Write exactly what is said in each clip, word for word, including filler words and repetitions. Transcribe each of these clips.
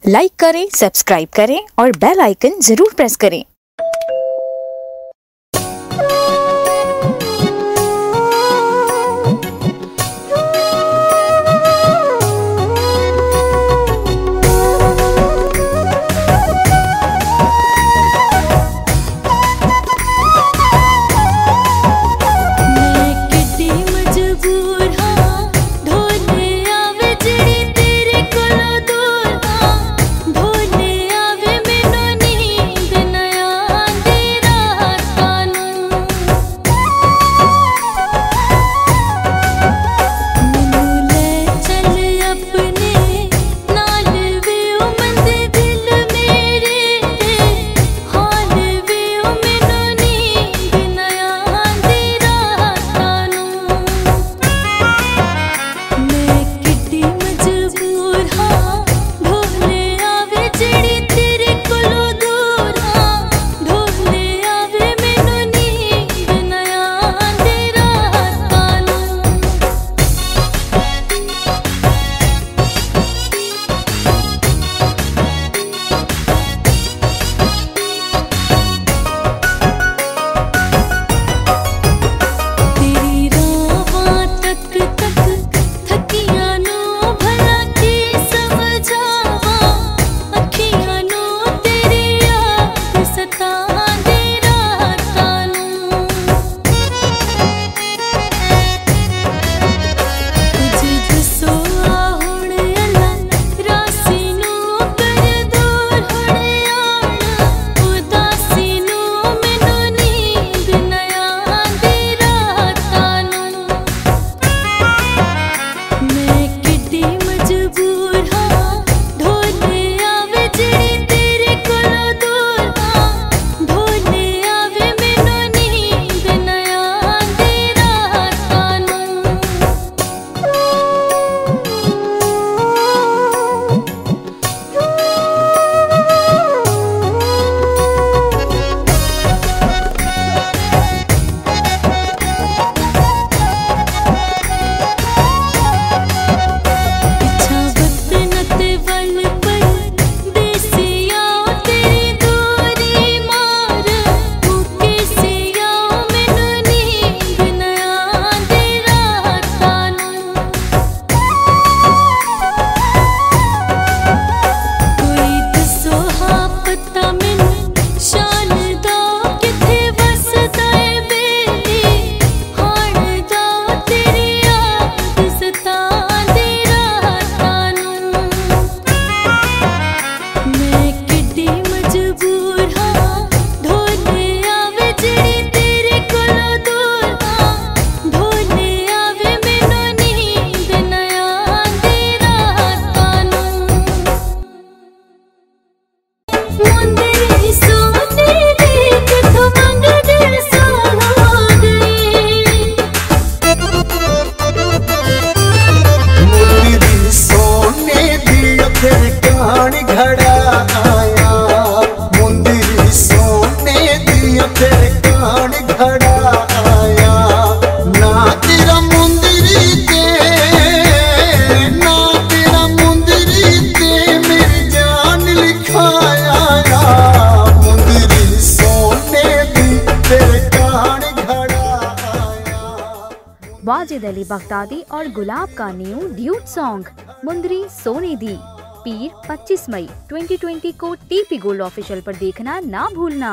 Like करें, subscribe करें और बेल आइकन जरूर प्रेस करें। वाजिद अली बगदादी और गुलाब का न्यू ड्यूट सॉन्ग मुंदरी सोने दी पीर पच्चीस मई दो हज़ार बीस को टीपी गोल्ड ऑफिशियल पर देखना ना भूलना।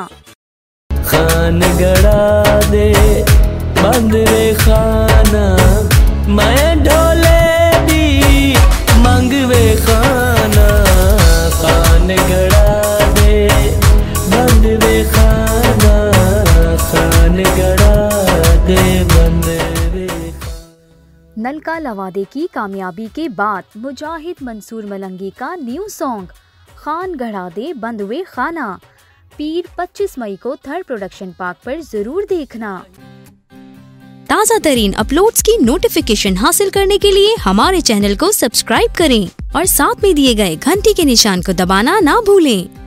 खान गड़ा दे बंद रे खाना मैं ढोले दी मंगवे खाना खान गड़ा दे बंद रे खाना खान गड़ा दे बंद रे। नलका लवादे की कामयाबी के बाद मुजाहिद मंसूर मलंगी का न्यू सॉन्ग खान गढ़ा दे बंदवे खाना पीर पच्चीस मई को थर्ड प्रोडक्शन पार्क पर जरूर देखना। ताज़ा तरीन अपलोड्स की नोटिफिकेशन हासिल करने के लिए हमारे चैनल को सब्सक्राइब करें और साथ में दिए गए घंटी के निशान को दबाना ना भूलें।